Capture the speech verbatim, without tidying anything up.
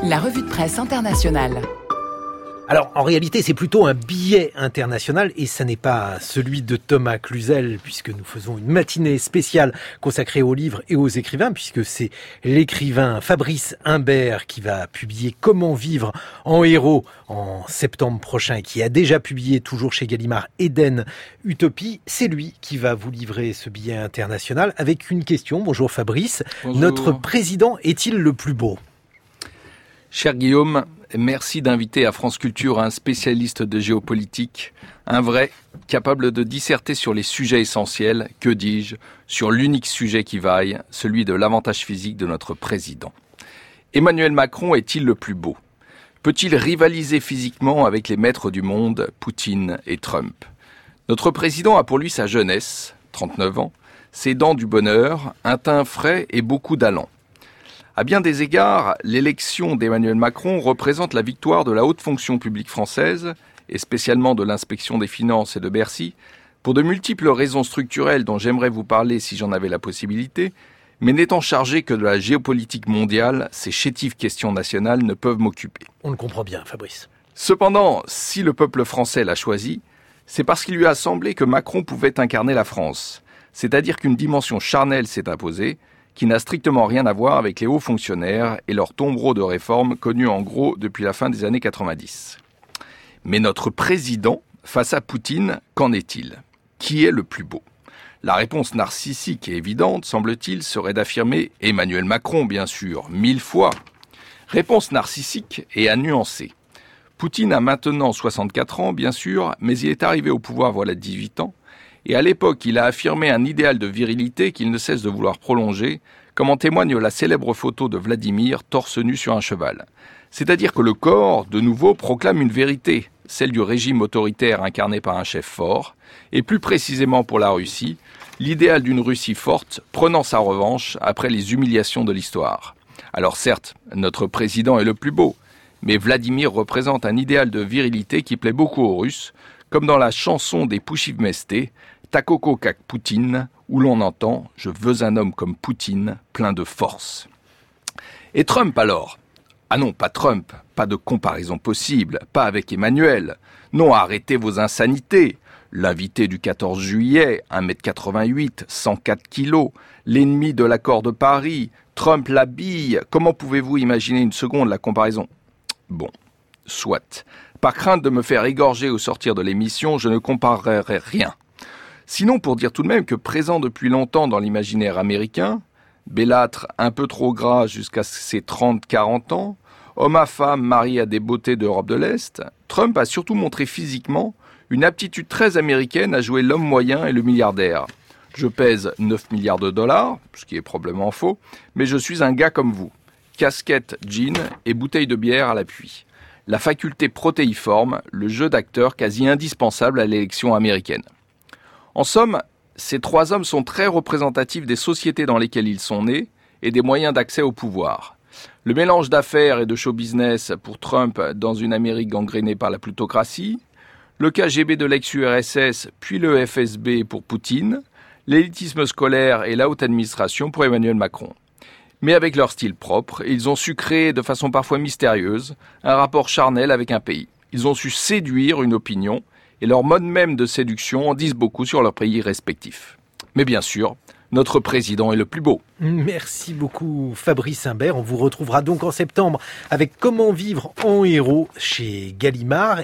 La revue de presse internationale. Alors, en réalité, c'est plutôt un billet international et ça n'est pas celui de Thomas Cluzel, puisque nous faisons une matinée spéciale consacrée aux livres et aux écrivains, puisque c'est l'écrivain Fabrice Humbert qui va publier Comment vivre en héros en septembre prochain et qui a déjà publié, toujours chez Gallimard, Éden, Utopie. C'est lui qui va vous livrer ce billet international avec une question. Bonjour Fabrice. Bonjour. Notre président est-il le plus beau ? Cher Guillaume, merci d'inviter à France Culture un spécialiste de géopolitique, un vrai, capable de disserter sur les sujets essentiels, que dis-je, sur l'unique sujet qui vaille, celui de l'avantage physique de notre président. Emmanuel Macron est-il le plus beau ? Peut-il rivaliser physiquement avec les maîtres du monde, Poutine et Trump ? Notre président a pour lui sa jeunesse, trente-neuf ans, ses dents du bonheur, un teint frais et beaucoup d'allant. À bien des égards, l'élection d'Emmanuel Macron représente la victoire de la haute fonction publique française, et spécialement de l'inspection des finances et de Bercy, pour de multiples raisons structurelles dont j'aimerais vous parler si j'en avais la possibilité, mais n'étant chargé que de la géopolitique mondiale, ces chétives questions nationales ne peuvent m'occuper. On le comprend bien, Fabrice. Cependant, si le peuple français l'a choisi, c'est parce qu'il lui a semblé que Macron pouvait incarner la France, c'est-à-dire qu'une dimension charnelle s'est imposée, qui n'a strictement rien à voir avec les hauts fonctionnaires et leurs tombereaux de réformes connus en gros depuis la fin des années quatre-vingt-dix. Mais notre président, face à Poutine, qu'en est-il ? Qui est le plus beau ? La réponse narcissique et évidente, semble-t-il, serait d'affirmer Emmanuel Macron, bien sûr, mille fois. Réponse narcissique et à nuancer. Poutine a maintenant soixante-quatre ans, bien sûr, mais il est arrivé au pouvoir voilà dix-huit ans, et à l'époque, il a affirmé un idéal de virilité qu'il ne cesse de vouloir prolonger, comme en témoigne la célèbre photo de Vladimir torse nu sur un cheval. C'est-à-dire que le corps, de nouveau, proclame une vérité, celle du régime autoritaire incarné par un chef fort, et plus précisément pour la Russie, l'idéal d'une Russie forte prenant sa revanche après les humiliations de l'histoire. Alors certes, notre président est le plus beau, mais Vladimir représente un idéal de virilité qui plaît beaucoup aux Russes, comme dans la chanson des Pouchivmesté, Takoko kak Poutine, où l'on entend « Je veux un homme comme Poutine, plein de force ». Et Trump alors ? Ah non, pas Trump, pas de comparaison possible, pas avec Emmanuel. Non, arrêtez vos insanités. L'invité du quatorze juillet, un mètre quatre-vingt-huit, cent quatre kilos, l'ennemi de l'accord de Paris, Trump l'habille. Comment pouvez-vous imaginer une seconde la comparaison ? Bon, soit. Par crainte de me faire égorger au sortir de l'émission, je ne comparerai rien. Sinon, pour dire tout de même que présent depuis longtemps dans l'imaginaire américain, bellâtre un peu trop gras jusqu'à ses trente à quarante ans, homme à femme marié à des beautés d'Europe de l'Est, Trump a surtout montré physiquement une aptitude très américaine à jouer l'homme moyen et le milliardaire. Je pèse neuf milliards de dollars, ce qui est probablement faux, mais je suis un gars comme vous. Casquette, jean et bouteille de bière à l'appui. La faculté protéiforme, le jeu d'acteur quasi indispensable à l'élection américaine. En somme, ces trois hommes sont très représentatifs des sociétés dans lesquelles ils sont nés et des moyens d'accès au pouvoir. Le mélange d'affaires et de show business pour Trump dans une Amérique gangrénée par la plutocratie, le K G B de l'ex-U R S S puis le F S B pour Poutine, l'élitisme scolaire et la haute administration pour Emmanuel Macron. Mais avec leur style propre, ils ont su créer de façon parfois mystérieuse un rapport charnel avec un pays. Ils ont su séduire une opinion et leur mode même de séduction en disent beaucoup sur leurs pays respectifs. Mais bien sûr, notre président est le plus beau. Merci beaucoup Fabrice Humbert. On vous retrouvera donc en septembre avec Comment vivre en héros chez Gallimard.